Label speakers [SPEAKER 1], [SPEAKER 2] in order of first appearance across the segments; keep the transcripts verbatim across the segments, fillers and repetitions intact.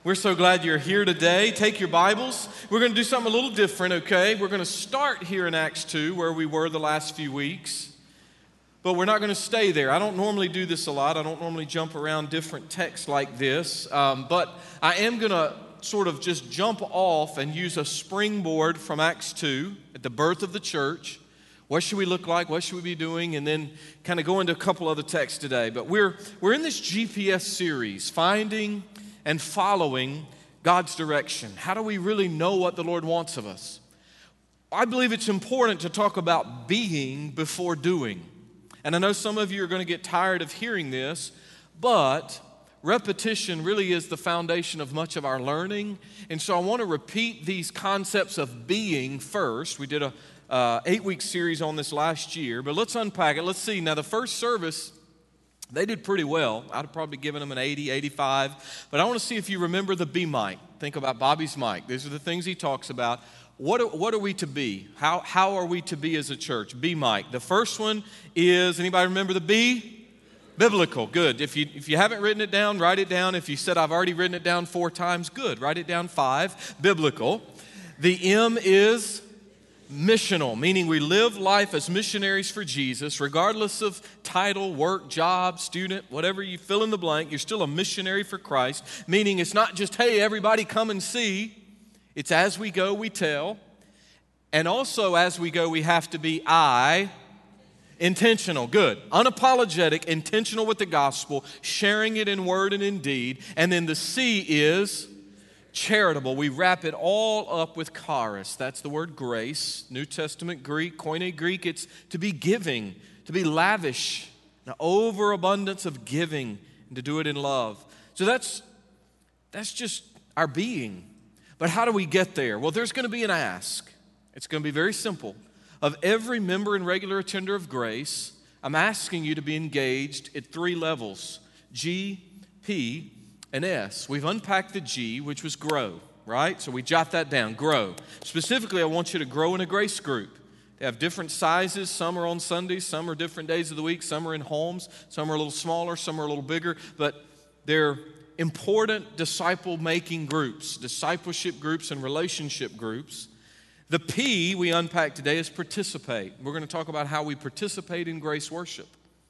[SPEAKER 1] We're so glad you're here today. Take your Bibles. We're going to do something a little different, okay? We're going to start here in Acts two, where we were the last few weeks. But we're not going to stay there. I don't normally do this a lot. I don't normally jump around different texts like this. Um, but I am going to sort of just jump off and use a springboard from Acts two, at the birth of the church. What should we look like? What should we be doing? And then kind of go into a couple other texts today. But we're we're in this G P S series, Finding and Following God's Direction. How do we really know what the Lord wants of us? I believe it's important to talk about being before doing. And I know some of you are going to get tired of hearing this, but repetition really is the foundation of much of our learning. And so I want to repeat these concepts of being first. We did a uh, eight-week series on this last year, but let's unpack it. Let's see. Now, the first service, they did pretty well. I'd have probably given them an eighty, eighty-five. But I want to see if you remember the be mic. Think about Bobby's mic. These are the things he talks about. What are, what are we to be? How, how are we to be as a church? Be mic. The first one is, anybody remember the B? Biblical. Good. If you, if you haven't written it down, write it down. If you said, I've already written it down four times, good. Write it down five. Biblical. The M is missional, meaning we live life as missionaries for Jesus, regardless of title, work, job, student, whatever you fill in the blank, you're still a missionary for Christ, meaning it's not just, hey, everybody come and see. It's as we go, we tell. And also as we go, we have to be I, intentional, good, unapologetic, intentional with the gospel, sharing it in word and in deed. And then the C is charitable. We wrap it all up with charis. That's the word grace. New Testament Greek, Koine Greek, it's to be giving, to be lavish, an overabundance of giving, and to do it in love. So that's that's just our being. But how do we get there? Well, there's going to be an ask. It's going to be very simple. Of every member and regular attender of grace, I'm asking you to be engaged at three levels: G, P, and S. We've unpacked the G, which was grow, right? So we jot that down, grow. Specifically, I want you to grow in a grace group. They have different sizes. Some are on Sundays, some are different days of the week, some are in homes, some are a little smaller, some are a little bigger, but they're important disciple-making groups, discipleship groups and relationship groups. The P we unpack today is participate. We're going to talk about how we participate in grace worship.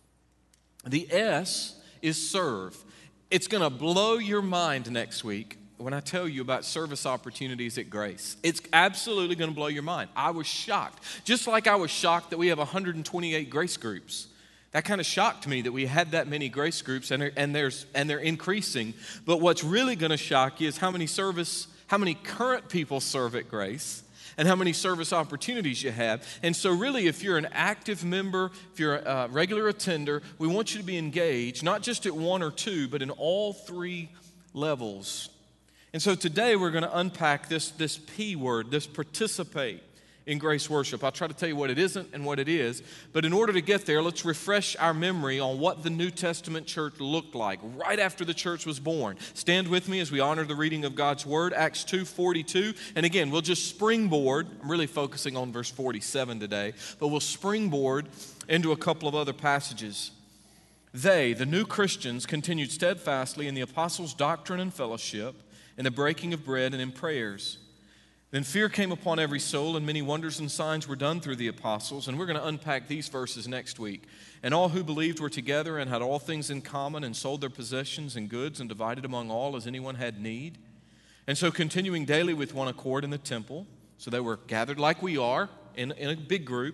[SPEAKER 1] The S is serve. It's going to blow your mind next week when I tell you about service opportunities at Grace. It's absolutely going to blow your mind. I was shocked. Just like I was shocked that we have one hundred twenty-eight grace groups. That kind of shocked me that we had that many grace groups, and, and, there's, and they're increasing. But what's really going to shock you is how many service, how many current people serve at Grace, and how many service opportunities you have. And so really, if you're an active member, if you're a regular attender, we want you to be engaged, not just at one or two, but in all three levels. And so today we're going to unpack this, this P word, this participate in grace worship. I'll try to tell you what it isn't and what it is. But in order to get there, let's refresh our memory on what the New Testament church looked like right after the church was born. Stand with me as we honor the reading of God's Word, Acts two forty-two. And again, we'll just springboard. I'm really focusing on verse forty-seven today. But we'll springboard into a couple of other passages. They, the new Christians, continued steadfastly in the apostles' doctrine and fellowship, in the breaking of bread and in prayers. Then fear came upon every soul, and many wonders and signs were done through the apostles. And we're going to unpack these verses next week. And all who believed were together and had all things in common, and sold their possessions and goods and divided among all as anyone had need. And so continuing daily with one accord in the temple, so they were gathered like we are in, in a big group,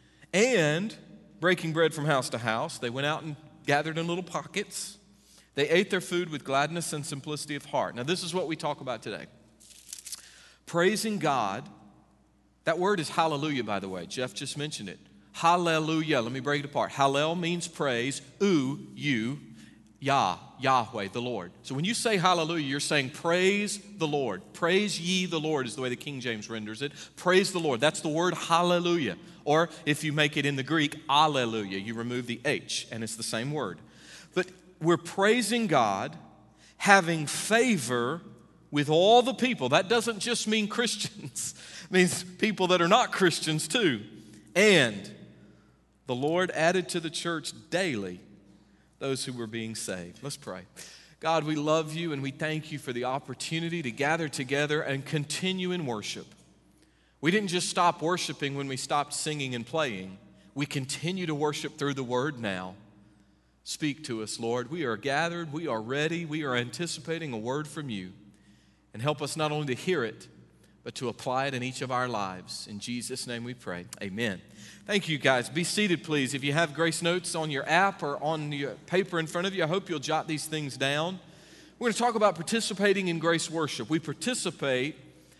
[SPEAKER 1] and breaking bread from house to house. They went out and gathered in little pockets. They ate their food with gladness and simplicity of heart. Now this is what we talk about today. Praising God. That word is hallelujah, by the way. Jeff just mentioned it. Hallelujah. Let me break it apart. Hallel means praise. U, you, Yah, Yahweh, the Lord. So when you say hallelujah, you're saying praise the Lord. Praise ye the Lord is the way the King James renders it. Praise the Lord. That's the word hallelujah. Or if you make it in the Greek, alleluia. You remove the H, and it's the same word. But we're praising God, having favor with all the people. That doesn't just mean Christians. It means people that are not Christians too. And the Lord added to the church daily those who were being saved. Let's pray. God, we love you and we thank you for the opportunity to gather together and continue in worship. We didn't just stop worshiping when we stopped singing and playing. We continue to worship through the word now. Speak to us, Lord. We are gathered, we are ready, we are anticipating a word from you. And help us not only to hear it, but to apply it in each of our lives. In Jesus' name we pray, amen. Thank you, guys. Be seated, please. If you have Grace Notes on your app or on your paper in front of you, I hope you'll jot these things down. We're going to talk about participating in grace worship. We participate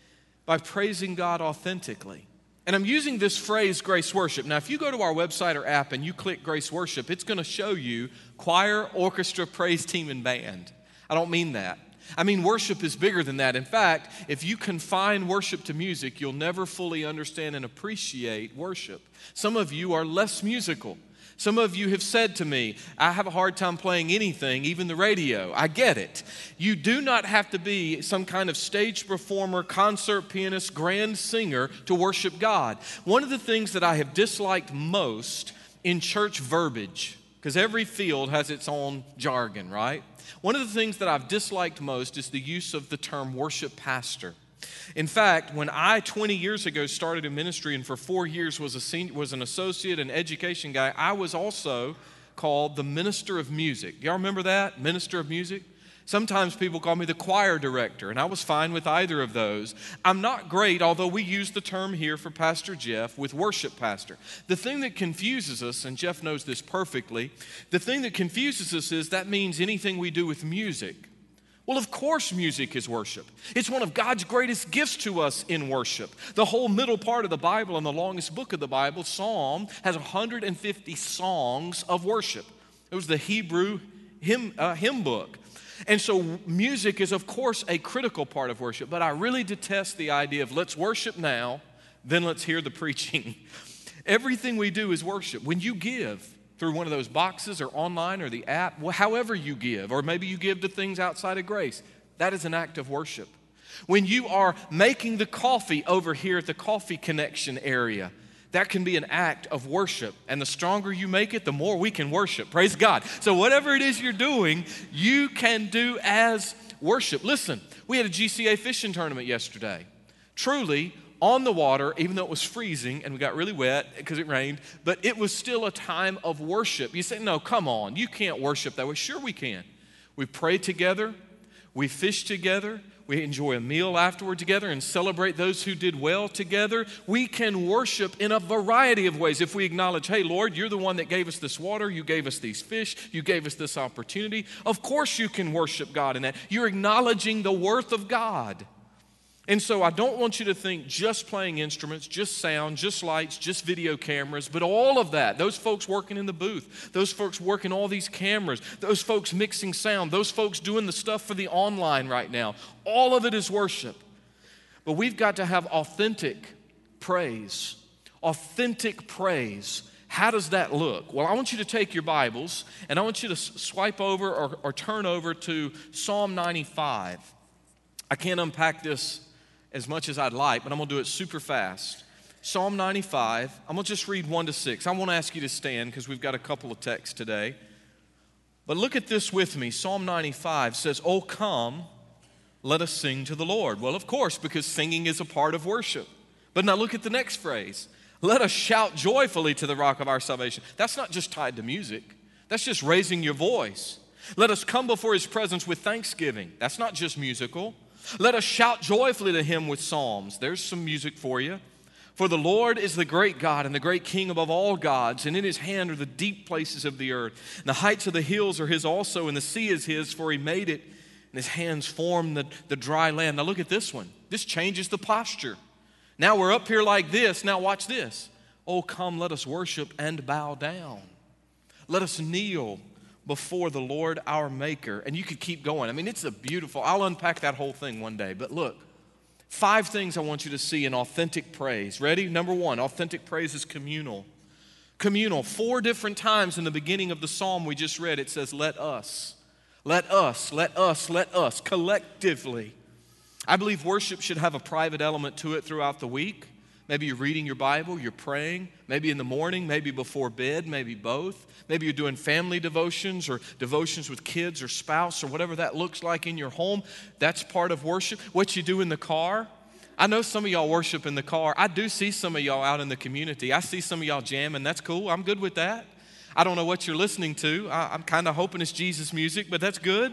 [SPEAKER 1] by praising God authentically. And I'm using this phrase, grace worship. Now, if you go to our website or app and you click grace worship, it's going to show you choir, orchestra, praise team, and band. I don't mean that. I mean, worship is bigger than that. In fact, if you confine worship to music, you'll never fully understand and appreciate worship. Some of you are less musical. Some of you have said to me, I have a hard time playing anything, even the radio. I get it. You do not have to be some kind of stage performer, concert pianist, grand singer to worship God. One of the things that I have disliked most in church verbiage, because every field has its own jargon, right? One of the things that I've disliked most is the use of the term worship pastor. In fact, when I twenty years ago started in ministry and for four years was a senior, was an associate and education guy, I was also called the minister of music. Y'all remember that? Minister of music? Sometimes people call me the choir director, and I was fine with either of those. I'm not great, although we use the term here for Pastor Jeff, with worship pastor. The thing that confuses us, and Jeff knows this perfectly, the thing that confuses us is that means anything we do with music. Well, of course music is worship. It's one of God's greatest gifts to us in worship. The whole middle part of the Bible and the longest book of the Bible, Psalm, has one hundred fifty songs of worship. It was the Hebrew hymn, uh, hymn book. And so music is, of course, a critical part of worship, but I really detest the idea of let's worship now, then let's hear the preaching. Everything we do is worship. When you give through one of those boxes or online or the app, however you give, or maybe you give to things outside of grace, that is an act of worship. When you are making the coffee over here at the Coffee Connection area, that can be an act of worship. And the stronger you make it, the more we can worship. Praise God. So whatever it is you're doing, you can do as worship. Listen, we had a G C A fishing tournament yesterday. Truly, on the water, even though it was freezing and we got really wet because it rained, but it was still a time of worship. You say, no, come on, you can't worship that way. Sure we can. We pray together, we fish together, we enjoy a meal afterward together and celebrate those who did well together. We can worship in a variety of ways if we acknowledge, hey, Lord, you're the one that gave us this water, you gave us these fish, you gave us this opportunity. Of course you can worship God in that. You're acknowledging the worth of God. And so I don't want you to think just playing instruments, just sound, just lights, just video cameras, but all of that, those folks working in the booth, those folks working all these cameras, those folks mixing sound, those folks doing the stuff for the online right now, all of it is worship. But we've got to have authentic praise, authentic praise. How does that look? Well, I want you to take your Bibles and I want you to swipe over or, or turn over to Psalm ninety-five. I can't unpack this as much as I'd like, but I'm going to do it super fast. Psalm ninety-five, I'm going to just read one to six. I won't ask you to stand because we've got a couple of texts today. But look at this with me. Psalm ninety-five says, "Oh, come, let us sing to the Lord." Well, of course, because singing is a part of worship. But now look at the next phrase. "Let us shout joyfully to the rock of our salvation." That's not just tied to music. That's just raising your voice. "Let us come before his presence with thanksgiving." That's not just musical. "Let us shout joyfully to him with psalms." There's some music for you. "For the Lord is the great God and the great King above all gods, and in his hand are the deep places of the earth. And the heights of the hills are his also, and the sea is his, for he made it, and his hands formed the, the dry land." Now look at this one. This changes the posture. Now we're up here like this. Now watch this. "Oh, come, let us worship and bow down. Let us kneel before the Lord our Maker." And you could keep going. I mean, it's a beautiful, I'll unpack that whole thing one day. But look, five things I want you to see in authentic praise. Ready? Number one, authentic praise is communal. Communal. Four different times in the beginning of the psalm we just read, it says, let us. Let us, let us, let us, collectively. I believe worship should have a private element to it throughout the week, Maybe you're reading your Bible, you're praying, maybe in the morning, maybe before bed, maybe both. Maybe you're doing family devotions or devotions with kids or spouse or whatever that looks like in your home. That's part of worship. What you do in the car. I know some of y'all worship in the car. I do see some of y'all out in the community. I see some of y'all jamming. That's cool. I'm good with that. I don't know what you're listening to. I, I'm kind of hoping it's Jesus music, but that's good.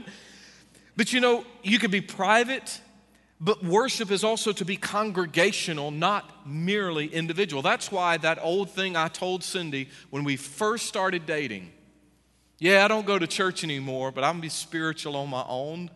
[SPEAKER 1] But you know, you could be private, but worship is also to be congregational, not merely individual. That's why that old thing I told Cindy when we first started dating, yeah, I don't go to church anymore, but I'm going to be spiritual on my own.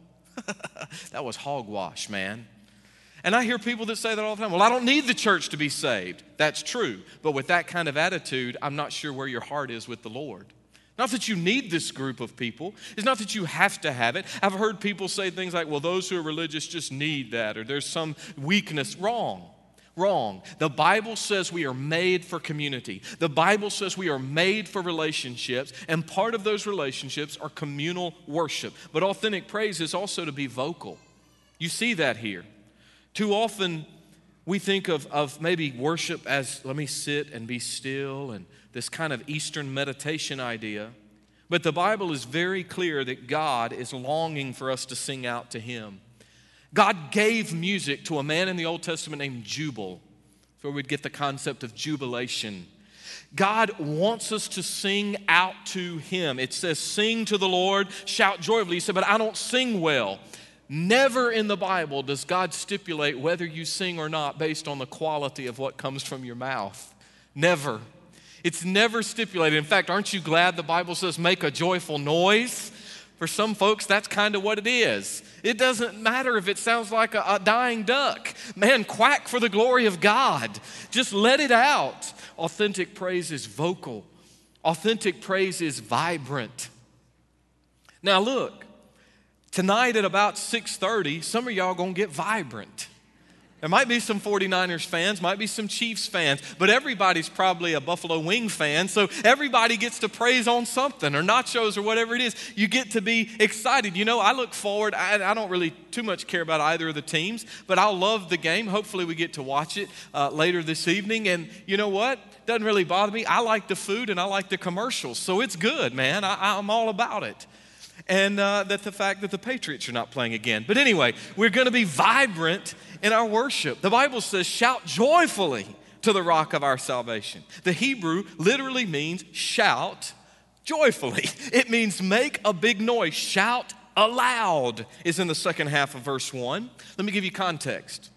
[SPEAKER 1] That was hogwash, man. And I hear people that say that all the time. Well, I don't need the church to be saved. That's true. But with that kind of attitude, I'm not sure where your heart is with the Lord. Not that you need this group of people. It's not that you have to have it. I've heard people say things like, well, those who are religious just need that, or there's some weakness. Wrong. Wrong. The Bible says we are made for community. The Bible says we are made for relationships, and part of those relationships are communal worship. But authentic praise is also to be vocal. You see that here. Too often, we think of, of maybe worship as, let me sit and be still, and this kind of Eastern meditation idea. But the Bible is very clear that God is longing for us to sing out to Him. God gave music to a man in the Old Testament named Jubal, where we'd get the concept of jubilation. God wants us to sing out to Him. It says, sing to the Lord, shout joyfully. He said, but I don't sing well. Never in the Bible does God stipulate whether you sing or not based on the quality of what comes from your mouth. Never. It's never stipulated. In fact, aren't you glad the Bible says make a joyful noise? For some folks, that's kind of what it is. It doesn't matter if it sounds like a, a dying duck. Man, quack for the glory of God. Just let it out. Authentic praise is vocal. Authentic praise is vibrant. Now look, tonight at about six thirty, some of y'all gonna get vibrant. There might be some forty-niners fans, might be some Chiefs fans, but everybody's probably a Buffalo Wing fan, so everybody gets to praise on something, or nachos, or whatever it is. You get to be excited. You know, I look forward, I, I don't really too much care about either of the teams, but I'll love the game. Hopefully we get to watch it uh, later this evening, and you know what? Doesn't really bother me. I like the food and I like the commercials, so it's good, man. I, I'm all about it. And uh, that the fact that the Patriots are not playing again. But anyway, we're going to be vibrant in our worship. The Bible says, shout joyfully to the rock of our salvation. The Hebrew literally means shout joyfully. It means make a big noise. Shout aloud is in the second half of verse one. Let me give you context.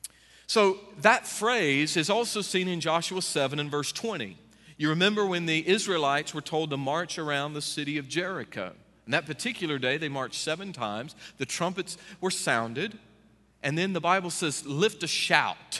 [SPEAKER 1] So that phrase is also seen in Joshua seven and verse twenty. You remember when the Israelites were told to march around the city of Jericho. And that particular day, they marched seven times. The trumpets were sounded. And then the Bible says, lift a shout.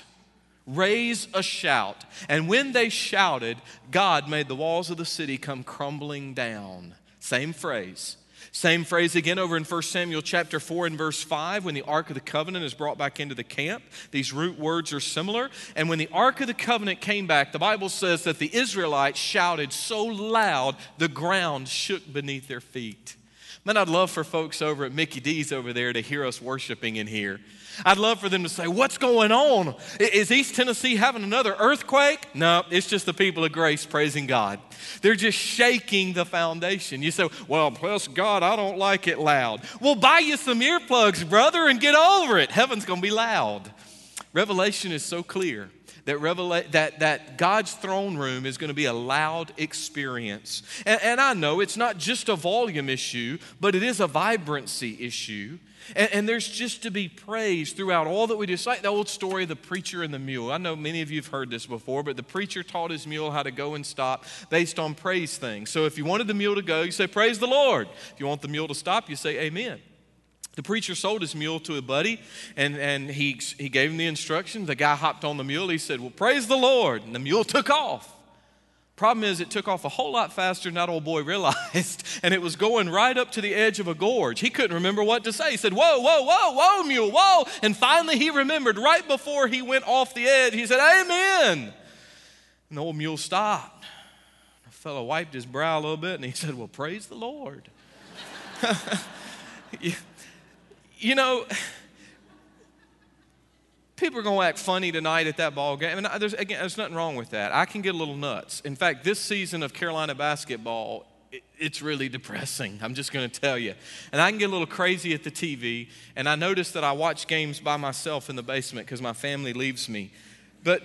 [SPEAKER 1] Raise a shout. And when they shouted, God made the walls of the city come crumbling down. Same phrase. Same phrase again over in First Samuel chapter four and verse five, when the Ark of the Covenant is brought back into the camp. These root words are similar. And when the Ark of the Covenant came back, the Bible says that the Israelites shouted so loud, the ground shook beneath their feet. Man, I'd love for folks over at Mickey D's over there to hear us worshiping in here. I'd love for them to say, what's going on? Is East Tennessee having another earthquake? No, it's just the people of grace praising God. They're just shaking the foundation. You say, well, bless God, I don't like it loud. Well, buy you some earplugs, brother, and get over it. Heaven's going to be loud. Revelation is so clear. That, revela- that, that God's throne room is going to be a loud experience. And, and I know it's not just a volume issue, but it is a vibrancy issue. And, and there's just to be praise throughout all that we do. It's like the old story of the preacher and the mule. I know many of you have heard this before, but the preacher taught his mule how to go and stop based on praise things. So if you wanted the mule to go, you say, praise the Lord. If you want the mule to stop, you say, amen. The preacher sold his mule to a buddy, and, and he, he gave him the instructions. The guy hopped on the mule. He said, well, praise the Lord. And the mule took off. Problem is, it took off a whole lot faster than that old boy realized, and it was going right up to the edge of a gorge. He couldn't remember what to say. He said, whoa, whoa, whoa, whoa, mule, whoa. And finally he remembered right before he went off the edge. He said, amen. And the old mule stopped. The fellow wiped his brow a little bit, and he said, well, praise the Lord. You know, People are going to act funny tonight at that ball game. And there's, again, there's nothing wrong with that. I can get a little nuts. In fact, this season of Carolina basketball, it, it's really depressing. I'm just going to tell you. And I can get a little crazy at the T V. And I notice that I watch games by myself in the basement because my family leaves me. But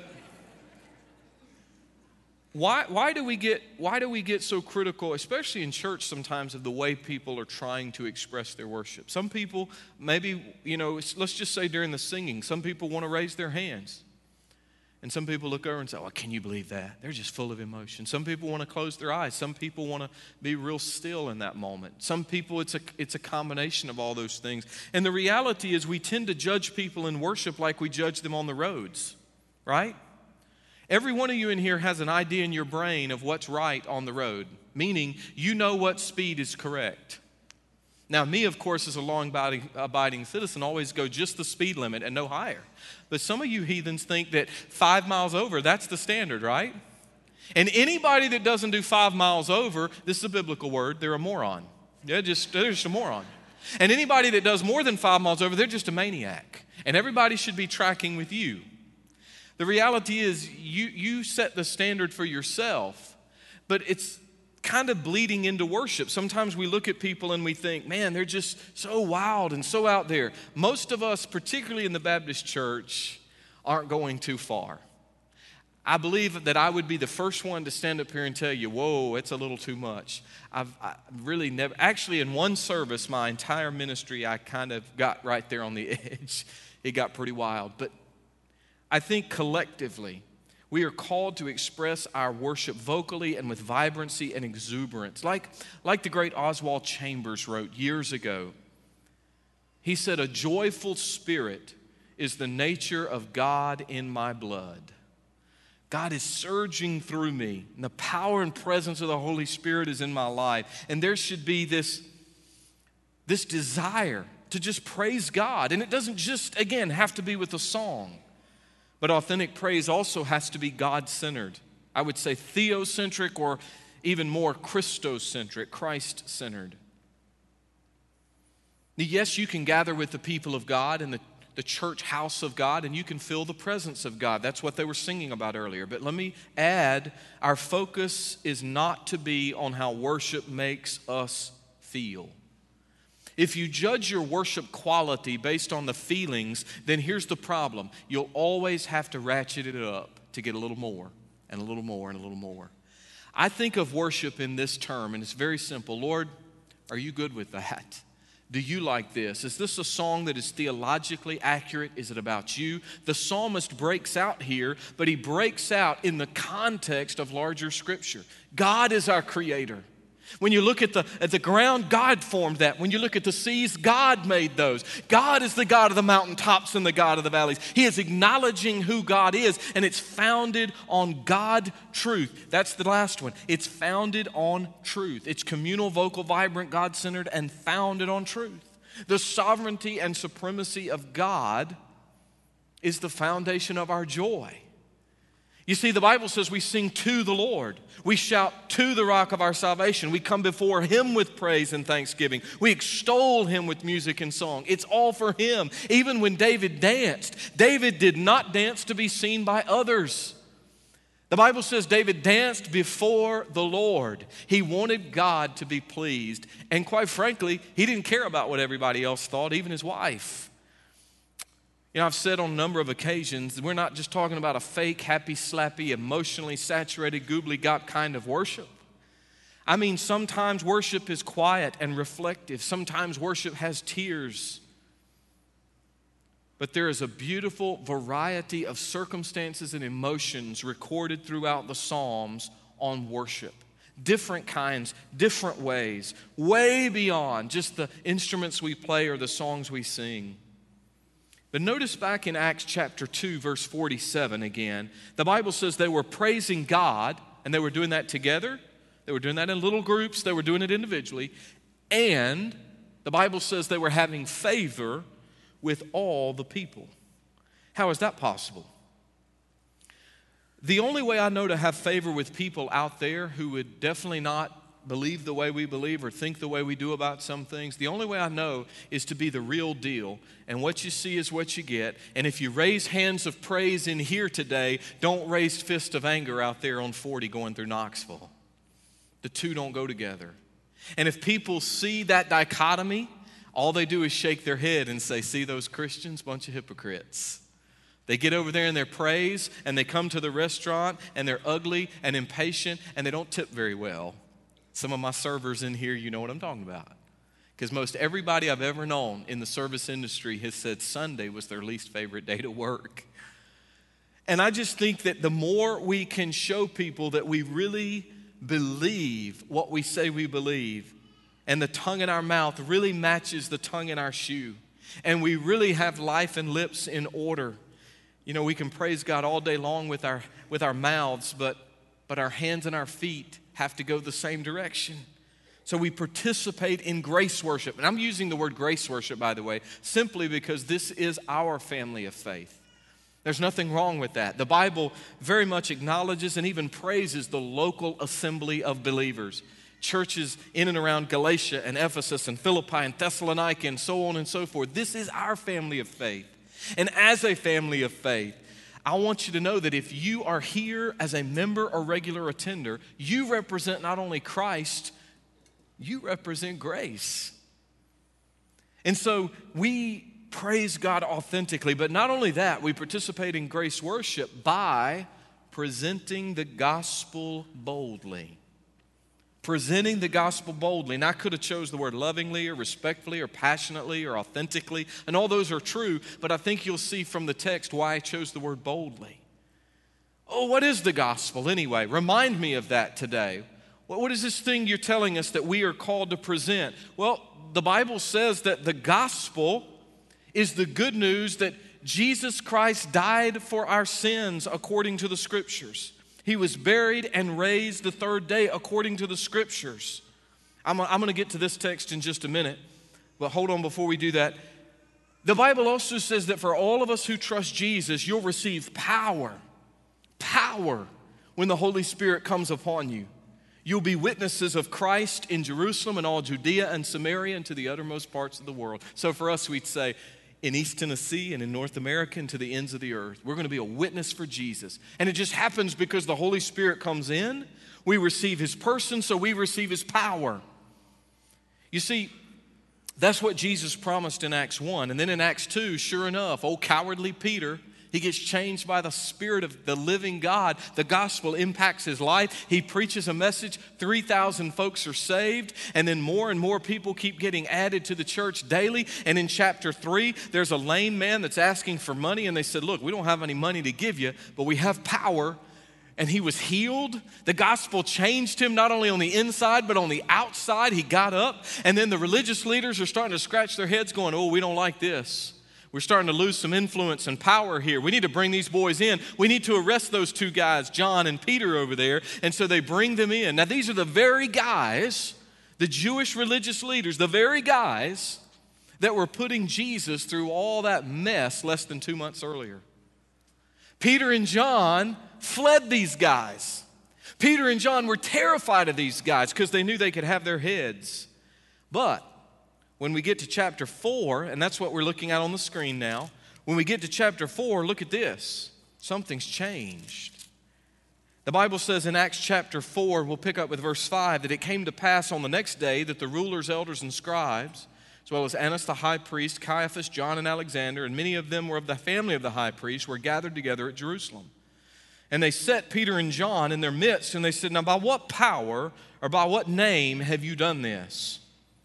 [SPEAKER 1] Why, why, do we get, why do we get so critical, especially in church sometimes, of the way people are trying to express their worship? Some people, maybe, you know, let's just say during the singing, some people want to raise their hands. And some people look over and say, oh, can you believe that? They're just full of emotion. Some people want to close their eyes. Some people want to be real still in that moment. Some people, it's a, it's a combination of all those things. And the reality is we tend to judge people in worship like we judge them on the roads, right? Every one of you in here has an idea in your brain of what's right on the road, meaning you know what speed is correct. Now, me, of course, as a law-abiding citizen, always go just the speed limit and no higher. But some of you heathens think that five miles over, that's the standard, right? And anybody that doesn't do five miles over, this is a biblical word, they're a moron. They're just, they're just a moron. And anybody that does more than five miles over, they're just a maniac. And everybody should be tracking with you. The reality is you, you set the standard for yourself, but it's kind of bleeding into worship. Sometimes we look at people and we think, man, they're just so wild and so out there. Most of us, particularly in the Baptist church, aren't going too far. I believe that I would be the first one to stand up here and tell you, whoa, it's a little too much. I've I really never, actually in one service, my entire ministry, I kind of got right there on the edge. It got pretty wild, but I think collectively, we are called to express our worship vocally and with vibrancy and exuberance. Like, like the great Oswald Chambers wrote years ago. He said, a joyful spirit is the nature of God in my blood. God is surging through me, and the power and presence of the Holy Spirit is in my life. And there should be this, this desire to just praise God. And it doesn't just, again, have to be with a song. But authentic praise also has to be God-centered. I would say theocentric or even more Christocentric, Christ-centered. Yes, you can gather with the people of God in the, the church house of God, and you can feel the presence of God. That's what they were singing about earlier. But let me add, our focus is not to be on how worship makes us feel. If you judge your worship quality based on the feelings, then here's the problem. You'll always have to ratchet it up to get a little more and a little more and a little more. I think of worship in this term, and it's very simple. Lord, are you good with that? Do you like this? Is this a song that is theologically accurate? Is it about you? The psalmist breaks out here, but he breaks out in the context of larger scripture. God is our creator. When you look at the, at the ground, God formed that. When you look at the seas, God made those. God is the God of the mountaintops and the God of the valleys. He is acknowledging who God is, and it's founded on God truth. That's the last one. It's founded on truth. It's communal, vocal, vibrant, God-centered, and founded on truth. The sovereignty and supremacy of God is the foundation of our joy. You see, the Bible says we sing to the Lord. We shout to the rock of our salvation. We come before Him with praise and thanksgiving. We extol Him with music and song. It's all for Him. Even when David danced, David did not dance to be seen by others. The Bible says David danced before the Lord. He wanted God to be pleased. And quite frankly, he didn't care about what everybody else thought, even his wife. You know, I've said on a number of occasions, we're not just talking about a fake, happy, slappy, emotionally saturated, goobly-gop kind of worship. I mean, sometimes worship is quiet and reflective. Sometimes worship has tears. But there is a beautiful variety of circumstances and emotions recorded throughout the Psalms on worship. Different kinds, different ways, way beyond just the instruments we play or the songs we sing. But notice back in Acts chapter two, verse forty-seven again, the Bible says they were praising God, and they were doing that together. They were doing that in little groups. They were doing it individually. And the Bible says they were having favor with all the people. How is that possible? The only way I know to have favor with people out there who would definitely not believe the way we believe or think the way we do about some things. The only way I know is to be the real deal. And what you see is what you get. And if you raise hands of praise in here today, don't raise fists of anger out there on forty going through Knoxville. The two don't go together. And if people see that dichotomy, all they do is shake their head and say, see those Christians, bunch of hypocrites. They get over there in their praise and they come to the restaurant and they're ugly and impatient and they don't tip very well. Some of my servers in here, you know what I'm talking about. Because most everybody I've ever known in the service industry has said Sunday was their least favorite day to work. And I just think that the more we can show people that we really believe what we say we believe, and the tongue in our mouth really matches the tongue in our shoe, and we really have life and lips in order. You know, we can praise God all day long with our with our mouths, but but our hands and our feet have to go the same direction. So we participate in grace worship. And I'm using the word grace worship, by the way, simply because this is our family of faith. There's nothing wrong with that. The Bible very much acknowledges and even praises the local assembly of believers. Churches in and around Galatia and Ephesus and Philippi and Thessalonica and so on and so forth. This is our family of faith. And as a family of faith, I want you to know that if you are here as a member or regular attender, you represent not only Christ, you represent grace. And so we praise God authentically, but not only that, we participate in grace worship by presenting the gospel boldly. Presenting the gospel boldly. And I could have chose the word lovingly or respectfully or passionately or authentically, and all those are true, but I think you'll see from the text why I chose the word boldly. Oh, what is the gospel anyway? Remind me of that today. What is this thing you're telling us that we are called to present? Well, the Bible says that the gospel is the good news that Jesus Christ died for our sins according to the Scriptures. He was buried and raised the third day according to the Scriptures. I'm, I'm going to get to this text in just a minute, but hold on before we do that. The Bible also says that for all of us who trust Jesus, you'll receive power, power when the Holy Spirit comes upon you. You'll be witnesses of Christ in Jerusalem and all Judea and Samaria and to the uttermost parts of the world. So for us, we'd say, in East Tennessee and in North America and to the ends of the earth. We're going to be a witness for Jesus. And it just happens because the Holy Spirit comes in. We receive His person, so we receive His power. You see, that's what Jesus promised in Acts one. And then in Acts two, sure enough, old cowardly Peter, he gets changed by the Spirit of the living God. The gospel impacts his life. He preaches a message. three thousand folks are saved. And then more and more people keep getting added to the church daily. And in chapter three, there's a lame man that's asking for money. And they said, look, we don't have any money to give you, but we have power. And he was healed. The gospel changed him not only on the inside, but on the outside. He got up. And then the religious leaders are starting to scratch their heads going, oh, we don't like this. We're starting to lose some influence and power here. We need to bring these boys in. We need to arrest those two guys, John and Peter over there. And so they bring them in. Now, these are the very guys, the Jewish religious leaders, the very guys that were putting Jesus through all that mess less than two months earlier. Peter and John fled these guys. Peter and John were terrified of these guys because they knew they could have their heads. But when we get to chapter four, and that's what we're looking at on the screen now, when we get to chapter four, look at this. Something's changed. The Bible says in Acts chapter four, we'll pick up with verse five, that it came to pass on the next day that the rulers, elders, and scribes, as well as Annas the high priest, Caiaphas, John, and Alexander, and many of them were of the family of the high priest, were gathered together at Jerusalem. And they set Peter and John in their midst, and they said, now by what power or by what name have you done this?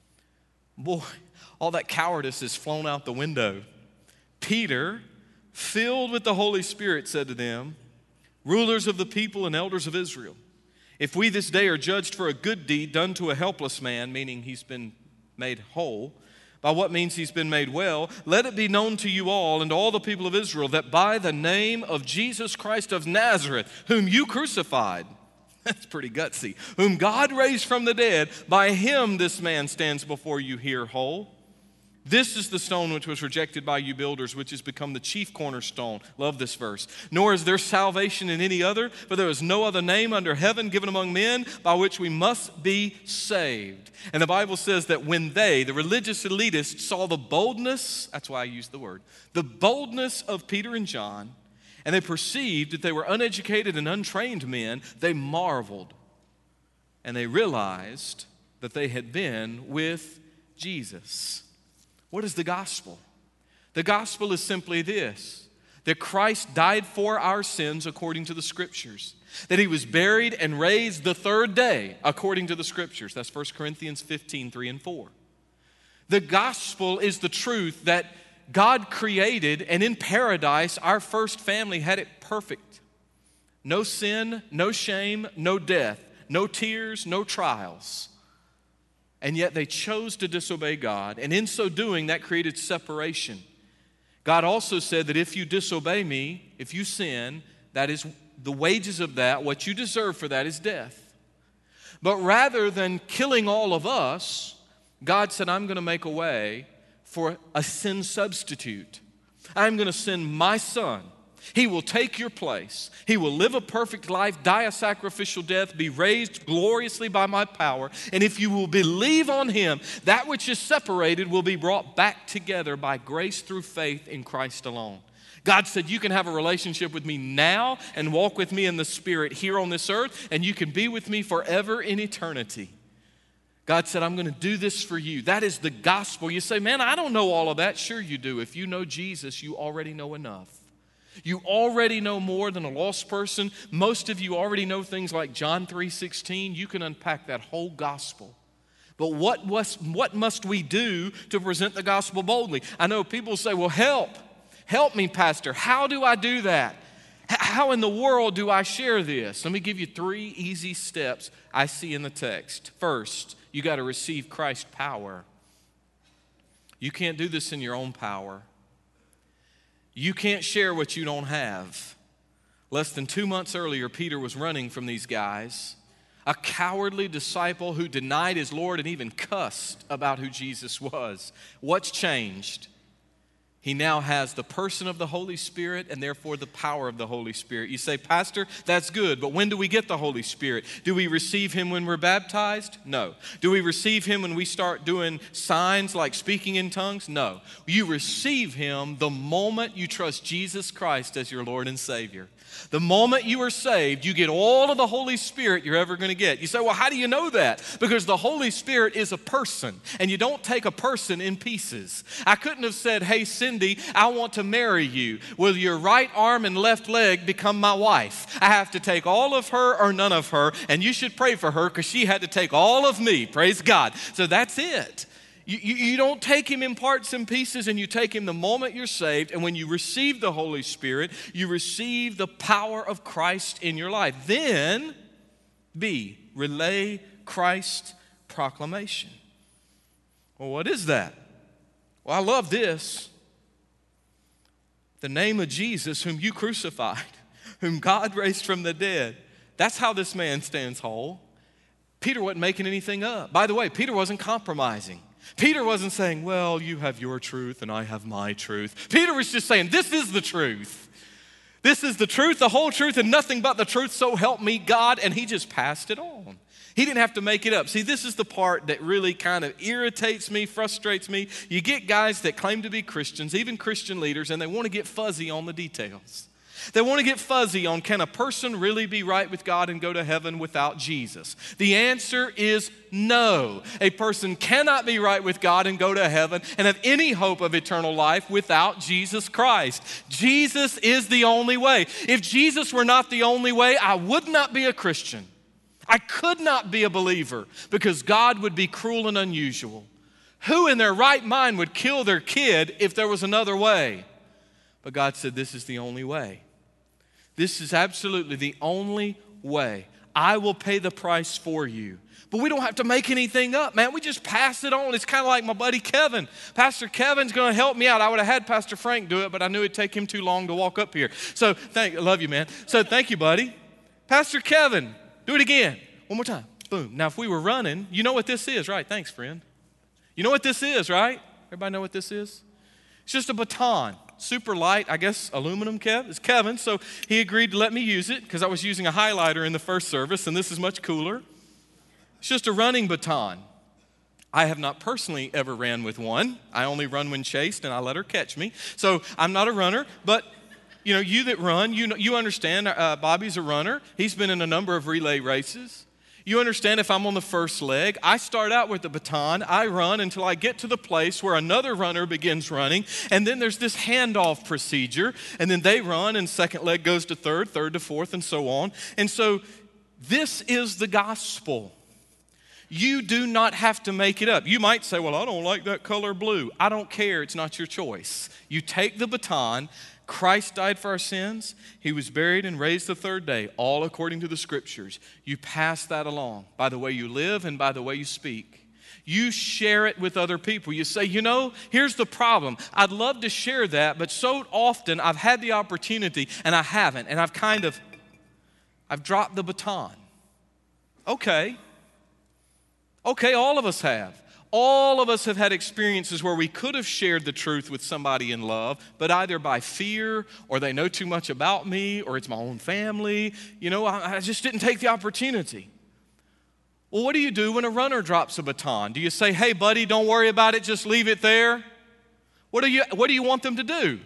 [SPEAKER 1] Boy, all that cowardice is flown out the window. Peter, filled with the Holy Spirit, said to them, rulers of the people and elders of Israel, if we this day are judged for a good deed done to a helpless man, meaning he's been made whole, by what means he's been made well, let it be known to you all and to all the people of Israel that by the name of Jesus Christ of Nazareth, whom you crucified, that's pretty gutsy, whom God raised from the dead, by him this man stands before you here whole. This is the stone which was rejected by you builders, which has become the chief cornerstone. Love this verse. Nor is there salvation in any other, for there is no other name under heaven given among men by which we must be saved. And the Bible says that when they, the religious elitists, saw the boldness, that's why I use the word, the boldness of Peter and John, and they perceived that they were uneducated and untrained men, they marveled. And they realized that they had been with Jesus. What is the gospel? The gospel is simply this, that Christ died for our sins according to the Scriptures, that He was buried and raised the third day according to the Scriptures. That's First Corinthians fifteen, three and four. The gospel is the truth that God created, and in paradise, our first family had it perfect. No sin, no shame, no death, no tears, no trials. And yet they chose to disobey God, and in so doing, that created separation. God also said that if you disobey me, if you sin, that is the wages of that, what you deserve for that is death. But rather than killing all of us, God said, I'm going to make a way for a sin substitute. I'm going to send my Son. He will take your place. He will live a perfect life, die a sacrificial death, be raised gloriously by my power. And if you will believe on Him, that which is separated will be brought back together by grace through faith in Christ alone. God said, you can have a relationship with me now and walk with me in the Spirit here on this earth, and you can be with me forever in eternity. God said, I'm going to do this for you. That is the gospel. You say, man, I don't know all of that. Sure you do. If you know Jesus, you already know enough. You already know more than a lost person. Most of you already know things like John three sixteen. You can unpack that whole gospel. But what, was, what must we do to present the gospel boldly? I know people say, well, help. Help me, Pastor. How do I do that? How in the world do I share this? Let me give you three easy steps I see in the text. First, you got to receive Christ's power. You can't do this in your own power. You can't share what you don't have. Less than two months earlier, Peter was running from these guys, a cowardly disciple who denied his Lord and even cussed about who Jesus was. What's changed? He now has the person of the Holy Spirit and therefore the power of the Holy Spirit. You say, Pastor, that's good, but when do we get the Holy Spirit? Do we receive Him when we're baptized? No. Do we receive Him when we start doing signs like speaking in tongues? No. You receive Him the moment you trust Jesus Christ as your Lord and Savior. The moment you are saved, you get all of the Holy Spirit you're ever going to get. You say, well, how do you know that? Because the Holy Spirit is a person, and you don't take a person in pieces. I couldn't have said, hey, Cindy, I want to marry you. Will your right arm and left leg become my wife? I have to take all of her or none of her, and you should pray for her because she had to take all of me. Praise God. So that's it. You, you, you don't take Him in parts and pieces, and you take Him the moment you're saved. And when you receive the Holy Spirit, you receive the power of Christ in your life. Then, B, relay Christ's proclamation. Well, what is that? Well, I love this. The name of Jesus, whom you crucified, whom God raised from the dead. That's how this man stands whole. Peter wasn't making anything up. By the way, Peter wasn't compromising. Peter wasn't saying, well, you have your truth and I have my truth. Peter was just saying, this is the truth. This is the truth, the whole truth, and nothing but the truth, so help me God. And he just passed it on. He didn't have to make it up. See, this is the part that really kind of irritates me, frustrates me. You get guys that claim to be Christians, even Christian leaders, and they want to get fuzzy on the details. They want to get fuzzy on, can a person really be right with God and go to heaven without Jesus? The answer is no. A person cannot be right with God and go to heaven and have any hope of eternal life without Jesus Christ. Jesus is the only way. If Jesus were not the only way, I would not be a Christian. I could not be a believer because God would be cruel and unusual. Who in their right mind would kill their kid if there was another way? But God said, this is the only way. This is absolutely the only way. I will pay the price for you. But we don't have to make anything up, man. We just pass it on. It's kind of like my buddy Kevin. Pastor Kevin's going to help me out. I would have had Pastor Frank do it, but I knew it'd take him too long to walk up here. So thank, I love you, man. So thank you, buddy. Pastor Kevin, do it again. One more time. Boom. Now, if we were running, you know what this is, right? Thanks, friend. You know what this is, right? Everybody know what this is? It's just a baton, super light, I guess aluminum, Kev. It's Kevin, so he agreed to let me use it because I was using a highlighter in the first service, and this is much cooler. It's just a running baton. I have not personally ever ran with one. I only run when chased, and I let her catch me. So I'm not a runner, but you know, you that run, you know, you understand uh, Bobby's a runner. He's been in a number of relay races. You understand if I'm on the first leg, I start out with the baton, I run until I get to the place where another runner begins running, and then there's this handoff procedure, and then they run, and second leg goes to third, third to fourth, and so on. And so this is the gospel. You do not have to make it up. You might say, well, I don't like that color blue. I don't care. It's not your choice. You take the baton. Christ died for our sins. He was buried and raised the third day, all according to the Scriptures. You pass that along by the way you live and by the way you speak. You share it with other people. You say, you know, here's the problem. I'd love to share that, but so often I've had the opportunity and I haven't, and I've kind of, I've dropped the baton. Okay. Okay, all of us have. All of us have had experiences where we could have shared the truth with somebody in love, but either by fear or they know too much about me or it's my own family. You know, I, I just didn't take the opportunity. Well, what do you do when a runner drops a baton? Do you say, hey, buddy, don't worry about it, just leave it there? What do you, what do you want them to do?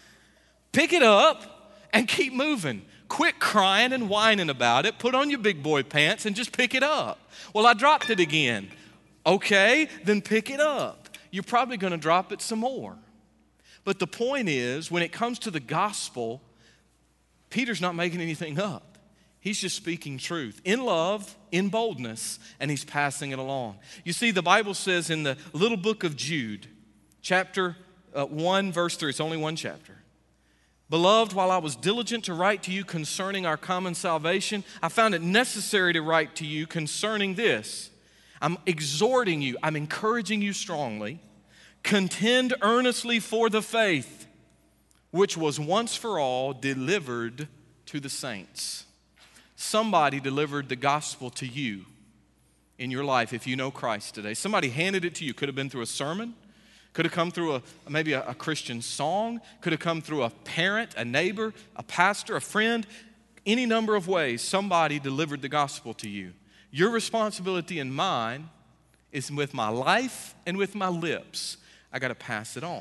[SPEAKER 1] Pick it up and keep moving. Quit crying and whining about it. Put on your big boy pants and just pick it up. Well, I dropped it again. Okay, then pick it up. You're probably going to drop it some more. But the point is, when it comes to the gospel, Peter's not making anything up. He's just speaking truth in love, in boldness, and he's passing it along. You see, the Bible says in the little book of Jude, chapter uh, one, verse three, it's only one chapter. Beloved, while I was diligent to write to you concerning our common salvation, I found it necessary to write to you concerning this. I'm exhorting you, I'm encouraging you strongly. Contend earnestly for the faith which was once for all delivered to the saints. Somebody delivered the gospel to you in your life if you know Christ today. Somebody handed it to you. Could have been through a sermon. Could have come through a maybe a, a Christian song. Could have come through a parent, a neighbor, a pastor, a friend. Any number of ways somebody delivered the gospel to you. Your responsibility and mine is with my life and with my lips, I got to pass it on.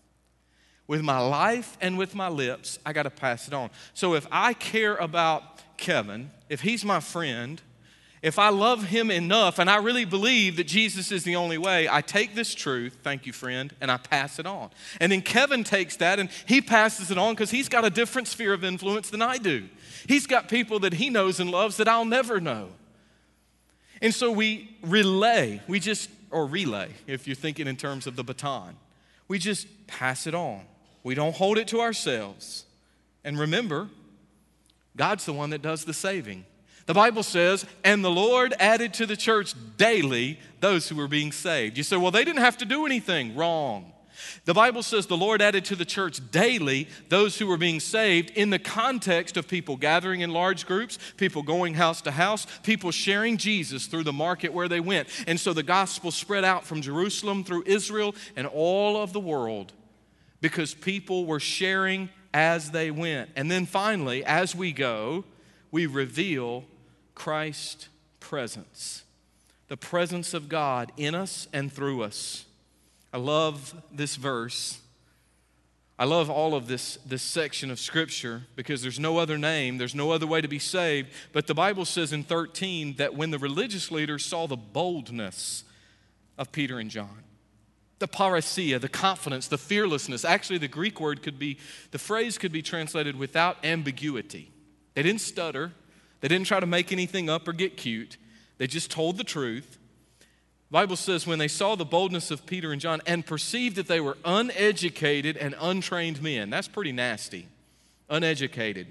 [SPEAKER 1] With my life and with my lips, I got to pass it on. So if I care about Kevin, if he's my friend, if I love him enough and I really believe that Jesus is the only way, I take this truth, thank you, friend, and I pass it on. And then Kevin takes that and he passes it on because he's got a different sphere of influence than I do. He's got people that he knows and loves that I'll never know. And so we relay, we just, or relay, if you're thinking in terms of the baton, we just pass it on. We don't hold it to ourselves. And remember, God's the one that does the saving. The Bible says, and the Lord added to the church daily those who were being saved. You say, well, they didn't have to do anything. Wrong. The Bible says the Lord added to the church daily those who were being saved in the context of people gathering in large groups, people going house to house, people sharing Jesus through the market where they went. And so the gospel spread out from Jerusalem through Israel and all of the world because people were sharing as they went. And then finally, as we go, we reveal Christ's presence, the presence of God in us and through us. I love this verse. I love all of this, this section of Scripture because there's no other name, there's no other way to be saved. But the Bible says in thirteen that when the religious leaders saw the boldness of Peter and John, the parousia, the confidence, the fearlessness, actually the Greek word could be, the phrase could be translated without ambiguity. They didn't stutter. They didn't try to make anything up or get cute. They just told the truth. The Bible says when they saw the boldness of Peter and John and perceived that they were uneducated and untrained men. That's pretty nasty. Uneducated.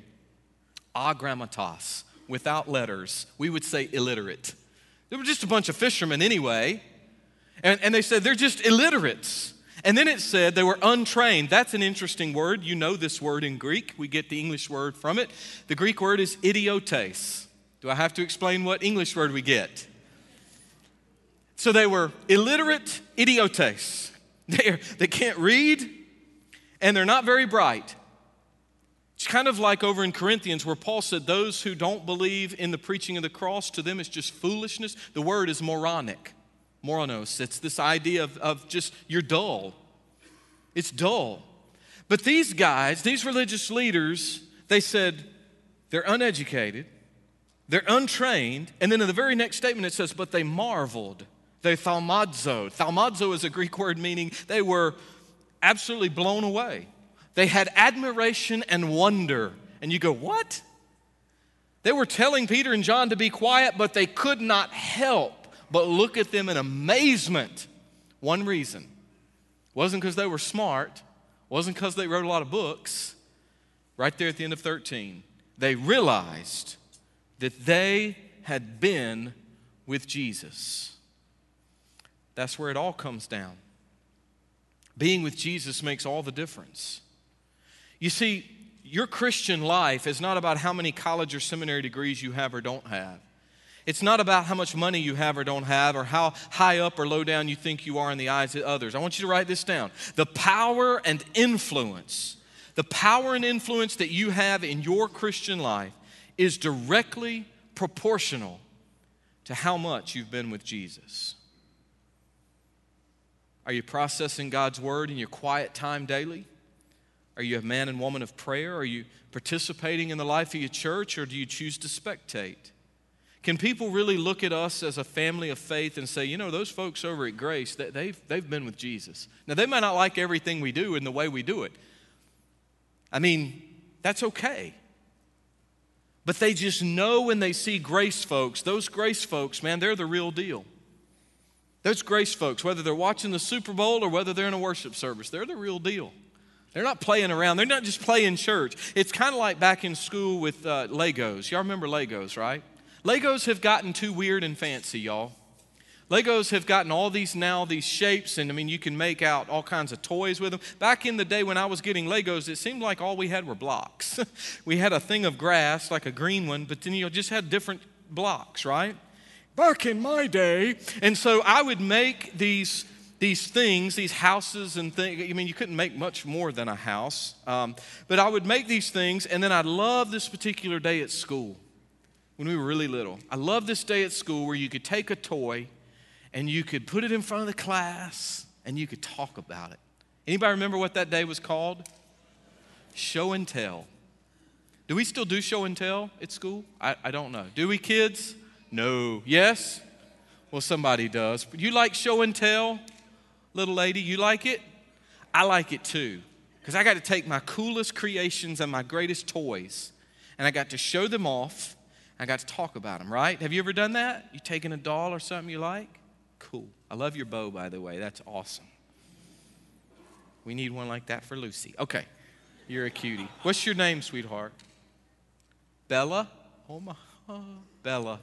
[SPEAKER 1] Agrammatos. Without letters. We would say illiterate. They were just a bunch of fishermen anyway. And, and they said they're just illiterates. And then it said they were untrained. That's an interesting word. You know this word in Greek. We get the English word from it. The Greek word is idiotes. Do I have to explain what English word we get? So they were illiterate idiotes. They're, they can't read, and they're not very bright. It's kind of like over in Corinthians where Paul said those who don't believe in the preaching of the cross, to them it's just foolishness. The word is moronic, moronos. It's this idea of, of just, you're dull. It's dull. But these guys, these religious leaders, they said they're uneducated, they're untrained, and then in the very next statement it says, but they marveled. They thaumazo. Thaumazo is a Greek word meaning they were absolutely blown away. They had admiration and wonder. And you go, what? They were telling Peter and John to be quiet, but they could not help but look at them in amazement. One reason. Wasn't because they were smart. Wasn't because they wrote a lot of books. Right there at the end of thirteen. They realized that they had been with Jesus. That's where it all comes down. Being with Jesus makes all the difference. You see, your Christian life is not about how many college or seminary degrees you have or don't have. It's not about how much money you have or don't have, or how high up or low down you think you are in the eyes of others. I want you to write this down. The power and influence, the power and influence that you have in your Christian life is directly proportional to how much you've been with Jesus. Are you processing God's word in your quiet time daily? Are you a man and woman of prayer? Are you participating in the life of your church, or do you choose to spectate? Can people really look at us as a family of faith and say, you know, those folks over at Grace, they've, they've been with Jesus. Now, they might not like everything we do and the way we do it. I mean, that's okay. But they just know when they see Grace folks, those Grace folks, man, they're the real deal. Those Grace folks, whether they're watching the Super Bowl or whether they're in a worship service, they're the real deal. They're not playing around. They're not just playing church. It's kind of like back in school with uh, Legos. Y'all remember Legos, right? Legos have gotten too weird and fancy, y'all. Legos have gotten all these now, these shapes, and I mean, you can make out all kinds of toys with them. Back in the day when I was getting Legos, it seemed like all we had were blocks. We had a thing of grass, like a green one, but then you just had different blocks, right? Back in my day. And so I would make these These things, these houses and things. I mean, you couldn't make much more than a house. Um, but I would make these things, and then I loved this particular day at school when we were really little. I loved this day at school where you could take a toy and you could put it in front of the class and you could talk about it. Anybody remember what that day was called? Show and tell. Do we still do show and tell at school? I, I don't know. Do we, kids? No. Yes? Well, somebody does. You like show and tell? Little lady, you like it? I like it too, because I got to take my coolest creations and my greatest toys, and I got to show them off. I got to talk about them, right? Have you ever done that? You taken a doll or something you like? Cool. I love your bow, by the way. That's awesome. We need one like that for Lucy. Okay, you're a cutie. What's your name, sweetheart? Bella? Oh my, oh, Bella.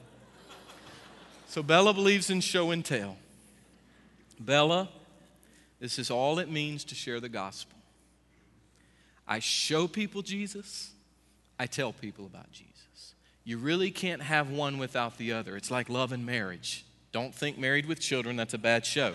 [SPEAKER 1] So Bella believes in show and tell. Bella, this is all it means to share the gospel. I show people Jesus. I tell people about Jesus. You really can't have one without the other. It's like love and marriage. Don't think Married with Children. That's a bad show.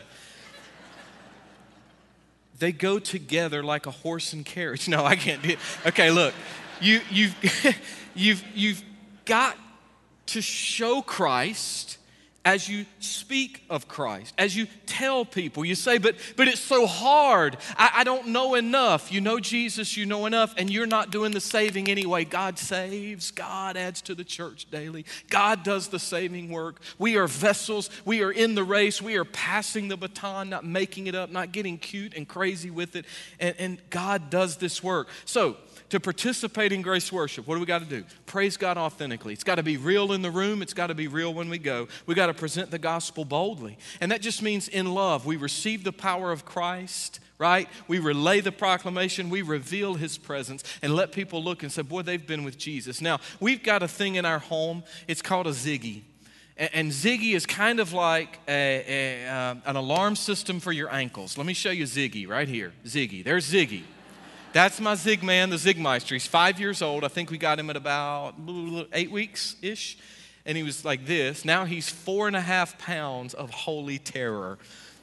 [SPEAKER 1] They go together like a horse and carriage. No, I can't do it. Okay, look. You, you've, you've, you've got to show Christ as you speak of Christ, as you tell people. You say, but but it's so hard. I, I don't know enough. You know Jesus, you know enough, and you're not doing the saving anyway. God saves. God adds to the church daily. God does the saving work. We are vessels. We are in the race. We are passing the baton, not making it up, not getting cute and crazy with it. And, and God does this work. So, to participate in grace worship, what do we got to do? Praise God authentically. It's got to be real in the room. It's got to be real when we go. We got to present the gospel boldly. And that just means in love. We receive the power of Christ, right? We relay the proclamation. We reveal his presence and let people look and say, boy, they've been with Jesus. Now, we've got a thing in our home. It's called a Ziggy. And Ziggy is kind of like a, a, uh, an alarm system for your ankles. Let me show you Ziggy right here. Ziggy. There's Ziggy. That's my Zig man, the Zigmeister. He's five years old. I think we got him at about eight weeks-ish. And he was like this. Now he's four and a half pounds of holy terror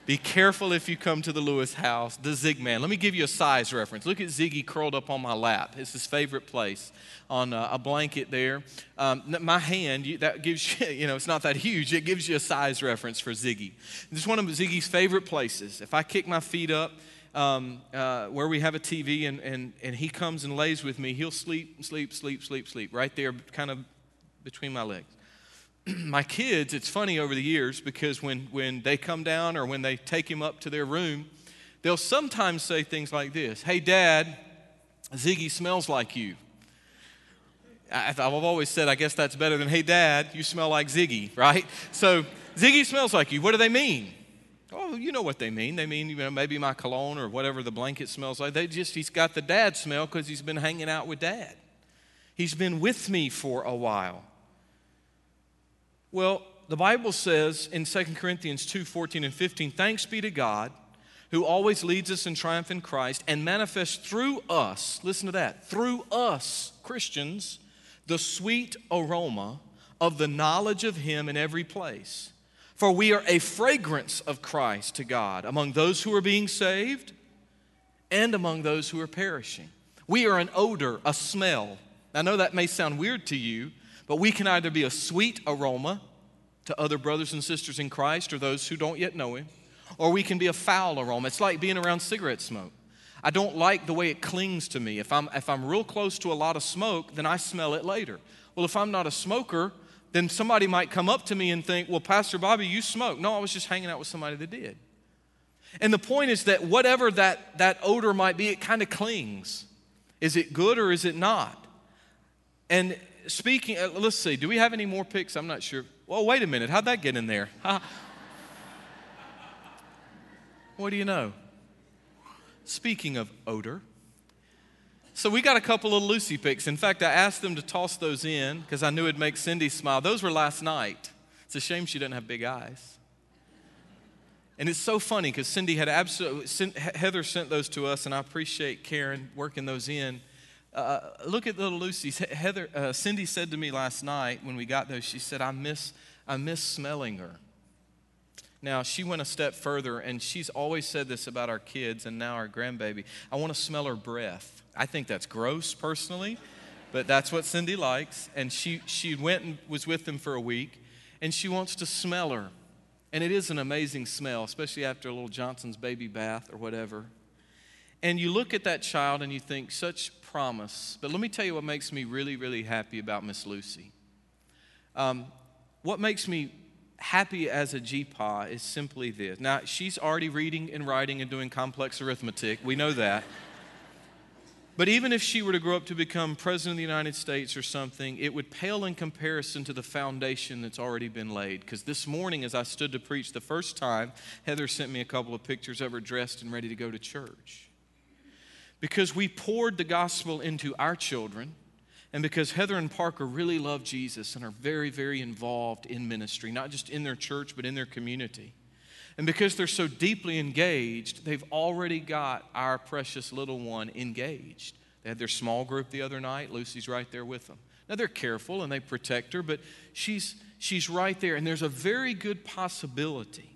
[SPEAKER 1] Be careful if you come to the Lewis house, the Zig man. Let me give you a size reference. Look at Ziggy curled up on my lap. It's his favorite place on a, a blanket there. Um, my hand, you, that gives you, you know, it's not that huge. It gives you a size reference for Ziggy. This is one of Ziggy's favorite places. If I kick my feet up, Um, uh, where we have a T V and, and, and he comes and lays with me, he'll sleep, sleep, sleep, sleep, sleep, right there kind of between my legs. My kids, it's funny over the years because when, when they come down or when they take him up to their room, they'll sometimes say things like this: "Hey, Dad, Ziggy smells like you." I, I've always said, I guess that's better than, "Hey, Dad, you smell like Ziggy," right? So, Ziggy smells like you. What do they mean? Oh, you know what they mean. They mean, you know, maybe my cologne or whatever the blanket smells like. They just, he's got the dad smell because he's been hanging out with Dad. He's been with me for a while. Well, the Bible says in Second Corinthians two, fourteen and fifteen, "Thanks be to God who always leads us in triumph in Christ and manifests through us," listen to that, "through us, Christians, the sweet aroma of the knowledge of Him in every place. For we are a fragrance of Christ to God among those who are being saved and among those who are perishing." We are an odor, a smell. I know that may sound weird to you, but we can either be a sweet aroma to other brothers and sisters in Christ or those who don't yet know Him, or we can be a foul aroma. It's like being around cigarette smoke. I don't like the way it clings to me. If I'm, if I'm real close to a lot of smoke, then I smell it later. Well, if I'm not a smoker, then somebody might come up to me and think, "Well, Pastor Bobby, you smoke." No, I was just hanging out with somebody that did. And the point is that whatever that, that odor might be, it kind of clings. Is it good or is it not? And speaking, uh, let's see, do we have any more picks? I'm not sure. Well, wait a minute. How'd that get in there? What do you know? Speaking of odor, so we got a couple of Lucy picks. In fact, I asked them to toss those in because I knew it'd make Cindy smile. Those were last night. It's a shame she doesn't have big eyes. And it's so funny because Cindy had absolutely, Heather sent those to us, and I appreciate Karen working those in. Uh, look at little Lucy's. Heather, uh, Cindy said to me last night when we got those, she said, I miss, I miss smelling her. Now, she went a step further, and she's always said this about our kids and now our grandbaby. I want to smell her breath. I think that's gross personally, but that's what Cindy likes. And she, she went and was with them for a week, and she wants to smell her. And it is an amazing smell, especially after a little Johnson's baby bath or whatever. And you look at that child and you think, such promise. But let me tell you what makes me really, really happy about Miss Lucy. Um, what makes me happy as a G P A is simply this. Now, she's already reading and writing and doing complex arithmetic. We know that. But even if she were to grow up to become president of the United States or something, it would pale in comparison to the foundation that's already been laid. Because this morning, as I stood to preach the first time, Heather sent me a couple of pictures of her dressed and ready to go to church. Because we poured the gospel into our children, and because Heather and Parker really love Jesus and are very, very involved in ministry, not just in their church, but in their community. And because they're so deeply engaged, they've already got our precious little one engaged. They had their small group the other night. Lucy's right there with them. Now, they're careful and they protect her, but she's, she's right there. And there's a very good possibility,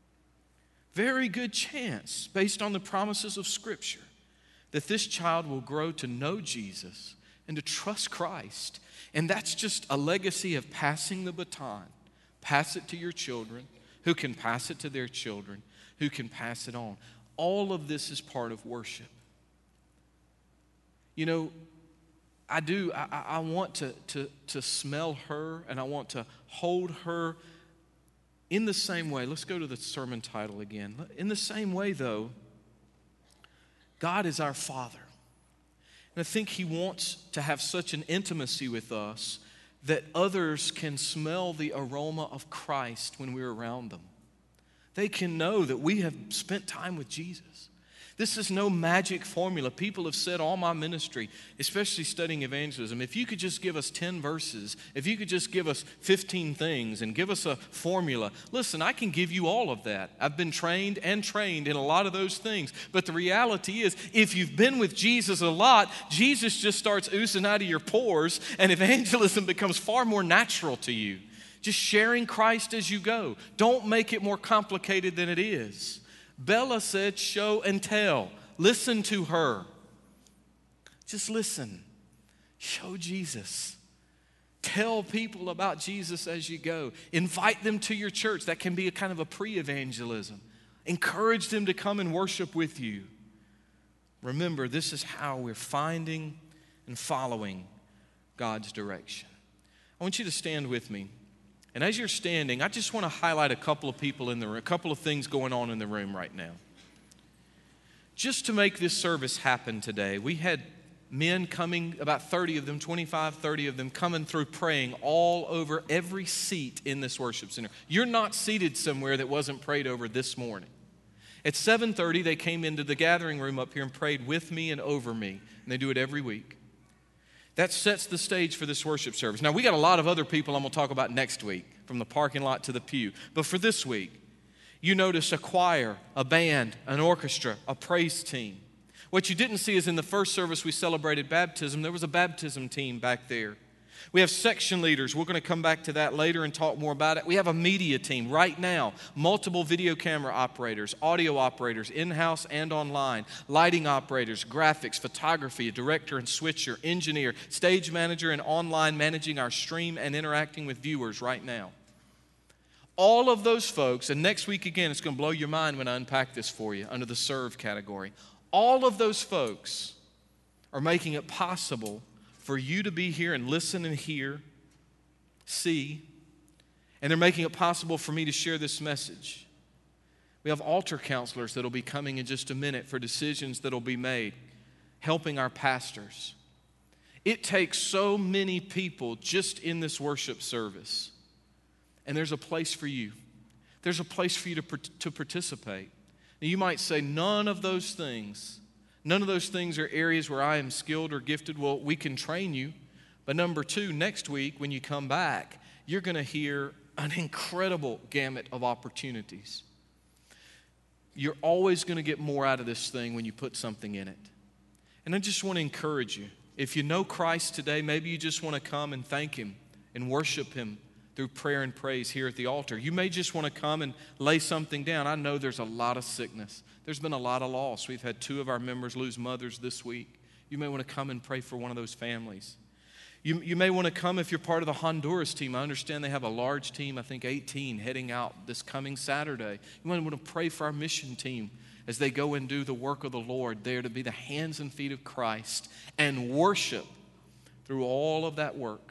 [SPEAKER 1] very good chance, based on the promises of Scripture, that this child will grow to know Jesus and to trust Christ. And that's just a legacy of passing the baton. Pass it to your children, who can pass it to their children, who can pass it on. All of this is part of worship. You know, I do, I, I want to, to, to smell her, and I want to hold her in the same way. Let's go to the sermon title again. In the same way, though, God is our Father. And I think He wants to have such an intimacy with us that others can smell the aroma of Christ when we're around them. They can know that we have spent time with Jesus. This is no magic formula. People have said all my ministry, especially studying evangelism, if you could just give us ten verses, if you could just give us fifteen things and give us a formula. Listen, I can give you all of that. I've been trained and trained in a lot of those things. But the reality is, if you've been with Jesus a lot, Jesus just starts oozing out of your pores, and evangelism becomes far more natural to you. Just sharing Christ as you go. Don't make it more complicated than it is. Bella said, show and tell. Listen to her. Just listen. Show Jesus. Tell people about Jesus as you go. Invite them to your church. That can be a kind of a pre-evangelism. Encourage them to come and worship with you. Remember, this is how we're finding and following God's direction. I want you to stand with me. And as you're standing, I just want to highlight a couple of people in the room, a couple of things going on in the room right now. Just to make this service happen today, we had men coming, about thirty of them, twenty-five, thirty of them, coming through praying all over every seat in this worship center. You're not seated somewhere that wasn't prayed over this morning. At seven thirty, they came into the gathering room up here and prayed with me and over me. And they do it every week. That sets the stage for this worship service. Now, we got a lot of other people I'm going to talk about next week, from the parking lot to the pew. But for this week, you notice a choir, a band, an orchestra, a praise team. What you didn't see is in the first service we celebrated baptism, there was a baptism team back there. We have section leaders. We're going to come back to that later and talk more about it. We have a media team right now, multiple video camera operators, audio operators, in-house and online, lighting operators, graphics, photography, a director and switcher, engineer, stage manager, and online managing our stream and interacting with viewers right now. All of those folks, and next week again, it's going to blow your mind when I unpack this for you under the serve category. All of those folks are making it possible for you to be here and listen and hear, see, and they're making it possible for me to share this message. We have altar counselors that will be coming in just a minute for decisions that will be made, helping our pastors. It takes so many people just in this worship service, and there's a place for you. There's a place for you to, to participate. Now, you might say, none of those things None of those things are areas where I am skilled or gifted. Well, we can train you. But number two, next week when you come back, you're going to hear an incredible gamut of opportunities. You're always going to get more out of this thing when you put something in it. And I just want to encourage you. If you know Christ today, maybe you just want to come and thank Him and worship Him through prayer and praise here at the altar. You may just want to come and lay something down. I know there's a lot of sickness. There's been a lot of loss. We've had two of our members lose mothers this week. You may want to come and pray for one of those families. You, you may want to come if you're part of the Honduras team. I understand they have a large team, I think eighteen, heading out this coming Saturday. You might want to pray for our mission team as they go and do the work of the Lord there to be the hands and feet of Christ and worship through all of that work.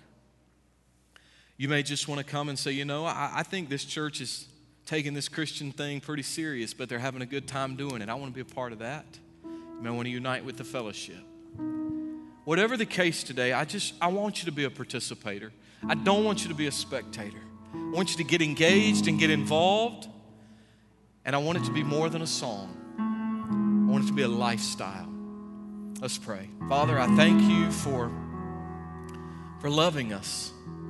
[SPEAKER 1] You may just want to come and say, you know, I, I think this church is taking this Christian thing pretty serious, but they're having a good time doing it. I want to be a part of that. You may want to unite with the fellowship. Whatever the case today, I just, I want you to be a participator. I don't want you to be a spectator. I want you to get engaged and get involved. And I want it to be more than a song. I want it to be a lifestyle. Let's pray. Father, I thank you for, for loving us.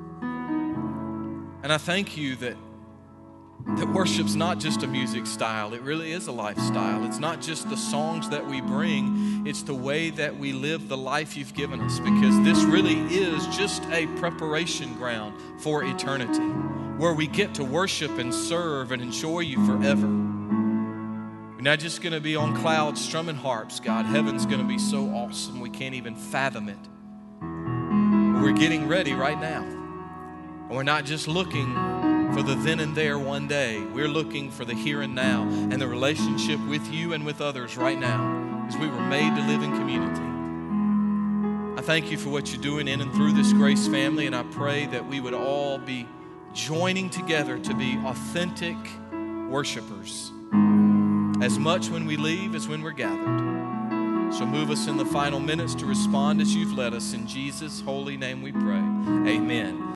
[SPEAKER 1] And I thank you that That worship's not just a music style, it really is a lifestyle. It's not just the songs that we bring, it's the way that we live the life you've given us, because this really is just a preparation ground for eternity, where we get to worship and serve and enjoy you forever. We're not just going to be on clouds strumming harps, God. Heaven's going to be so awesome we can't even fathom it. But we're getting ready right now. And we're not just looking for the then and there one day. We're looking for the here and now and the relationship with you and with others right now, as we were made to live in community. I thank you for what you're doing in and through this Grace family, and I pray that we would all be joining together to be authentic worshipers, as much when we leave as when we're gathered. So move us in the final minutes to respond as you've led us. In Jesus' holy name we pray. Amen.